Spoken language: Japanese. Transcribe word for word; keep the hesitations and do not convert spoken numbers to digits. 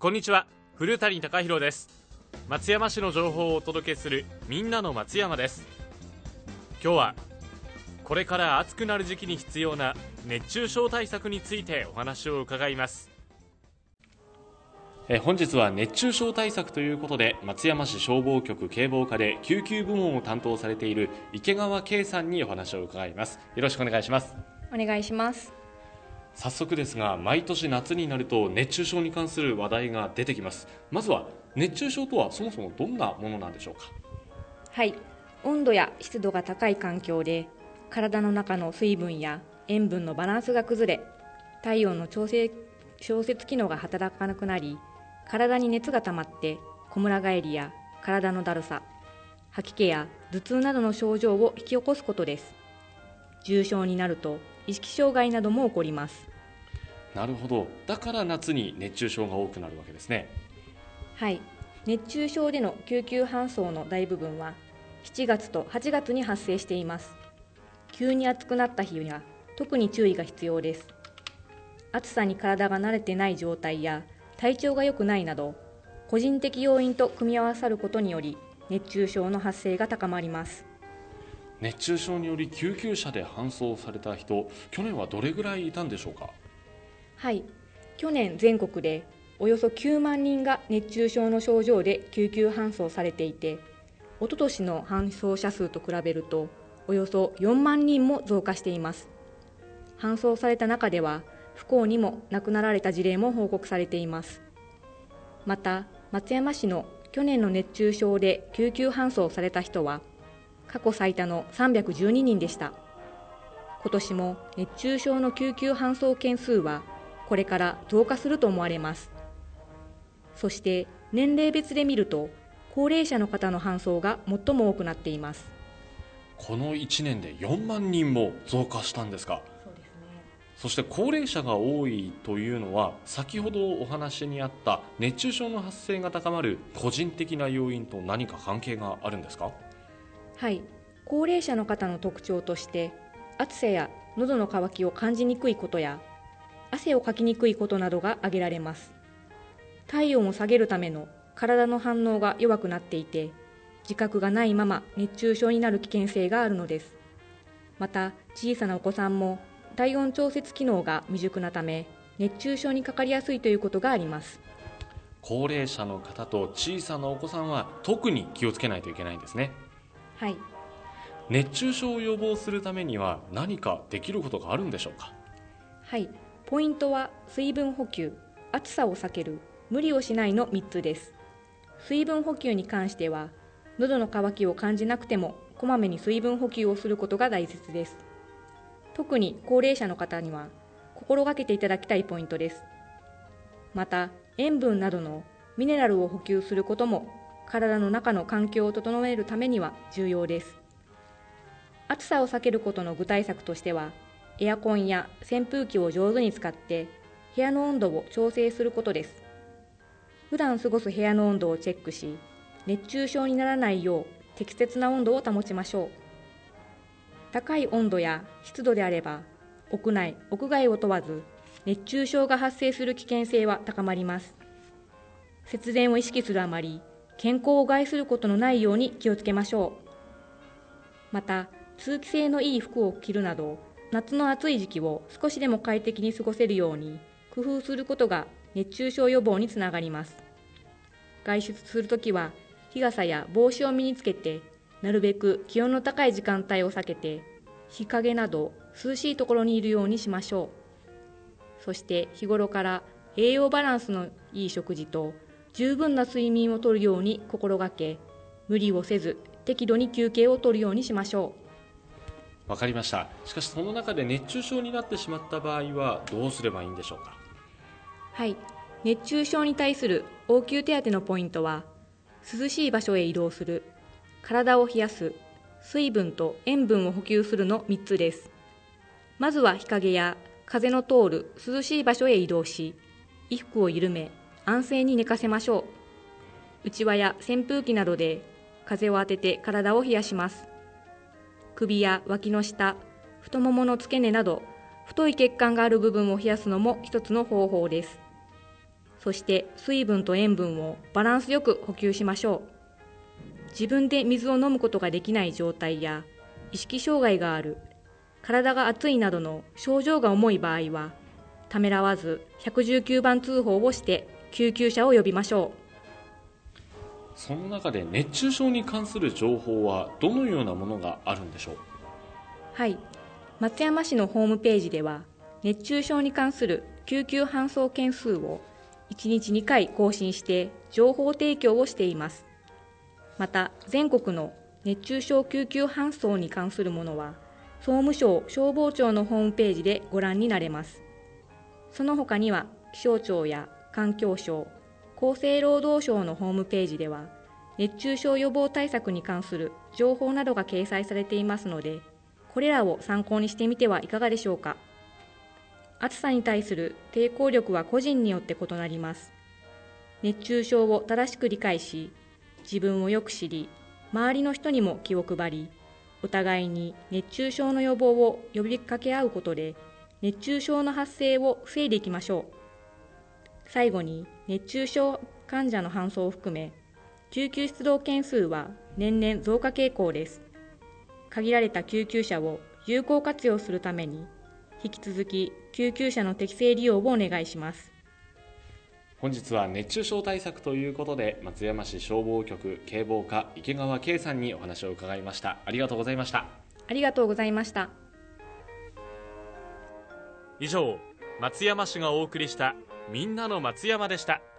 こんにちは、古谷貴弘です。松山市の情報をお届けするみんなの松山です。今日はこれから暑くなる時期に必要な熱中症対策についてお話を伺います。え本日は熱中症対策ということで、松山市消防局警防課で救急部門を担当されている池川圭さんにお話を伺います。よろしくお願いします。 お願いします。 早速ですが、毎年夏になると熱中症に関する話題が出てきます。まずは熱中症とはそもそもどんなものなんでしょうか。 はい、温度や湿度が高い環境で体の中の水分や塩分のバランスが崩れ、体温の調整調節機能が働かなくなり、体に熱が溜まってこむら返りや体のだるさ、吐き気や頭痛などの症状を引き起こすことです。重症になると意識障害なども起こります。 なるほど。だから夏に熱中症が多くなるわけですね。 はい、熱中症での救急搬送の大部分はしちがつとはちがつに発生しています。急に暑くなった日には特に注意が必要です。暑さに体が慣れてない状態や体調が良くないなど、個人的要因と組み合わさることにより熱中症の発生が高まります。 熱中症により救急車で搬送された人、去年はどれぐらいいたんでしょうか。 はい、去年全国でおよそきゅうまんにんが熱中症の症状で救急搬送されていて、おととしの搬送者数と比べるとおよそよんまんにんも増加しています。搬送された中では不幸にも亡くなられた事例も報告されています。また松山市の去年の熱中症で救急搬送された人は過去最多のさんびゃくじゅうににんでした。今年も熱中症の救急搬送件数はこれから増加すると思われます。そして年齢別で見ると高齢者の方の搬送が最も多くなっています。 このいちねんでよんまんにんも増加したんですか。 そうですね。 そして高齢者が多いというのは、先ほどお話にあった熱中症の発生が高まる個人的な要因と何か関係があるんですか。 はい、高齢者の方の特徴として暑さや喉の渇きを感じにくいことや汗をかきにくいことなどが挙げられます。体温を下げるための体の反応が弱くなっていて、自覚がないまま熱中症になる危険性があるのです。また小さなお子さんも体温調節機能が未熟なため熱中症にかかりやすいということがあります。 高齢者の方と小さなお子さんは特に気をつけないといけないんですね。 はい、 熱中症を予防するためには何かできることがあるんでしょうか。 はい、ポイントは水分補給、暑さを避ける、無理をしないのみっつです。水分補給に関しては喉の渇きを感じなくてもこまめに水分補給をすることが大切です。特に高齢者の方には心がけていただきたいポイントです。また塩分などのミネラルを補給することも体の中の環境を整えるためには重要です。暑さを避けることの具体策としては、エアコンや扇風機を上手に使って部屋の温度を調整することです。普段過ごす部屋の温度をチェックし、熱中症にならないよう適切な温度を保ちましょう。高い温度や湿度であれば、屋内・屋外を問わず熱中症が発生する危険性は高まります。節電を意識するあまり、健康を害することのないように気をつけましょう。また、通気性のいい服を着るなど、夏の暑い時期を少しでも快適に過ごせるように工夫することが熱中症予防につながります。外出するときは日傘や帽子を身につけて、なるべく気温の高い時間帯を避けて日陰など涼しいところにいるようにしましょう。そして日頃から栄養バランスのいい食事と十分な睡眠をとるように心がけ、無理をせず適度に休憩をとるようにしましょう。わかりました。しかしその中で熱中症になってしまった場合はどうすればいいんでしょうか。 はい、熱中症に対する応急手当のポイントは、涼しい場所へ移動する、体を冷やす、水分と塩分を補給するのみっつです。まずは日陰や風の通る涼しい場所へ移動し、衣服を緩め安静に寝かせましょう。うちわや扇風機などで風を当てて体を冷やします。首や脇の下、太ももの付け根など太い血管がある部分を冷やすのも一つの方法です。 そして水分と塩分をバランスよく補給しましょう。自分で水を飲むことができない状態や意識障害がある、体が熱いなどの症状が重い場合は、ためらわずいちいちきゅうばん通報をして救急車を呼びましょう。 その中で熱中症に関する情報はどのようなものがあるんでしょう？ はい、松山市のホームページでは熱中症に関する救急搬送件数をいちにちにかい更新して情報提供をしています。また全国の熱中症救急搬送に関するものは総務省消防庁のホームページでご覧になれます。その他には気象庁や環境省、厚生労働省のホームページでは熱中症予防対策に関する情報などが掲載されていますので、これらを参考にしてみてはいかがでしょうか。暑さに対する抵抗力は個人によって異なります。熱中症を正しく理解し、自分をよく知り、周りの人にも気を配り、お互いに熱中症の予防を呼びかけ合うことで、熱中症の発生を防いでいきましょう。最後に、熱中症患者の搬送を含め、救急出動件数は年々増加傾向です。限られた救急車を有効活用するために、引き続き救急車の適正利用をお願いします。 本日は熱中症対策ということで、松山市消防局警防課池川圭さんにお話を伺いました。ありがとうございました。 ありがとうございました。 以上、松山市がお送りしたみんなの松山でした。